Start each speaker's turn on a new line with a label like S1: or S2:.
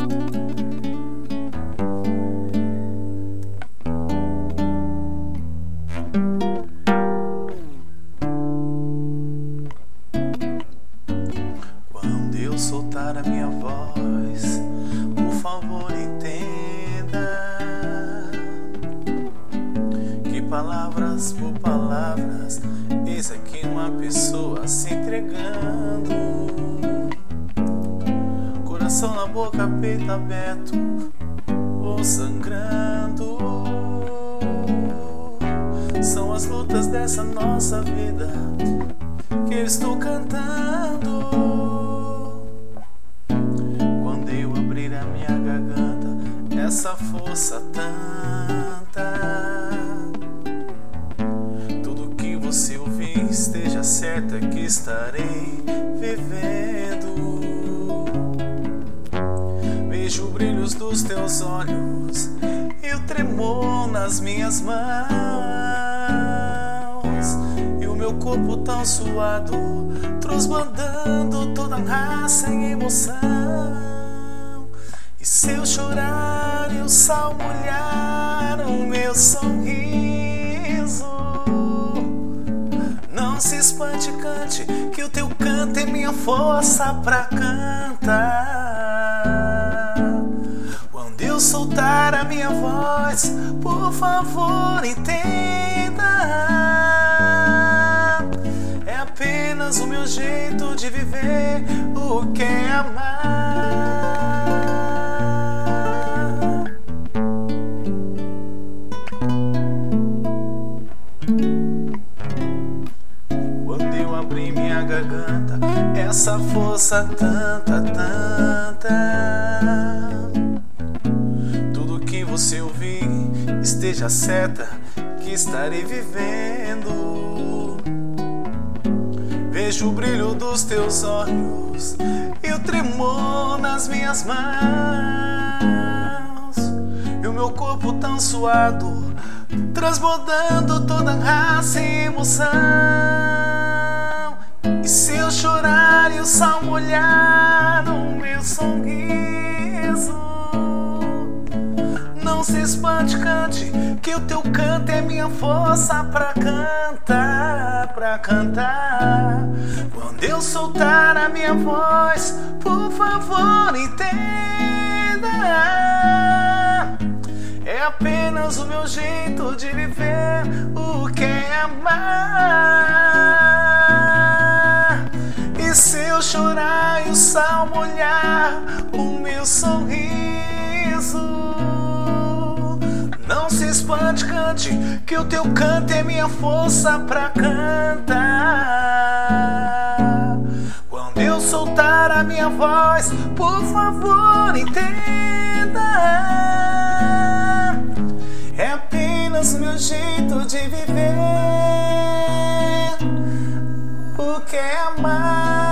S1: Quando eu soltar a minha voz, por favor entenda que palavras por palavras, eis aqui uma pessoa se entregando, coração na boca, peito aberto ou sangrando. São as lutas dessa nossa vida que eu estou cantando. Quando eu abrir a minha garganta, essa força tanta, tudo que você ouvir, esteja certa que estarei vivendo. Vejo o brilho dos teus olhos e o tremor nas minhas mãos, e o meu corpo tão suado, transbordando toda a raça em emoção. E se eu chorar e o sal molhar o meu sorriso, não se espante, cante, que o teu canto é minha força pra cantar. Quando eu soltar a minha voz, por favor entenda, é apenas o meu jeito de viver o que é amar. Quando eu abrir minha garganta, essa força tanta, tanta, tudo que você ouvir, esteja certa que estarei vivendo. Vejo o brilho dos teus olhos e o tremor nas minhas mãos, e o meu corpo tão suado, transbordando toda a raça e emoção. E se eu chorar e o sal molhar o meu sorriso, não se espante, cante, que o teu canto é minha força pra cantar, pra cantar. Quando eu soltar a minha voz, por favor entenda, é apenas o meu jeito de viver o que é amar. E se eu chorar e o sal molhar o meu sorriso, não se espante, cante, que o teu canto é minha força pra cantar. Quando eu soltar a minha voz, por favor entenda, é apenas o meu jeito de viver o que é amar.